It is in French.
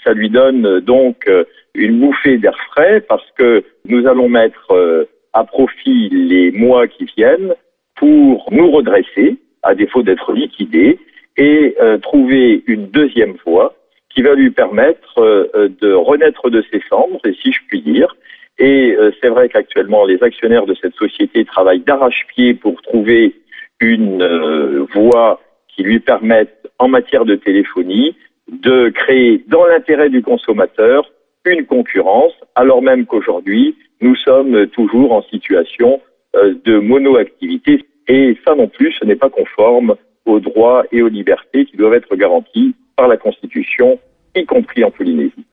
ça lui donne donc une bouffée d'air frais parce que nous allons mettre à profit les mois qui viennent pour nous redresser, à défaut d'être liquidés, et trouver une deuxième voie qui va lui permettre de renaître de ses cendres, si je puis dire. Et c'est vrai qu'actuellement, les actionnaires de cette société travaillent d'arrache-pied pour trouver une voie qui lui permette, en matière de téléphonie, de créer, dans l'intérêt du consommateur, une concurrence, alors même qu'aujourd'hui, nous sommes toujours en situation de monoactivité. Et ça non plus, ce n'est pas conforme aux droits et aux libertés qui doivent être garantis par la Constitution, y compris en Polynésie.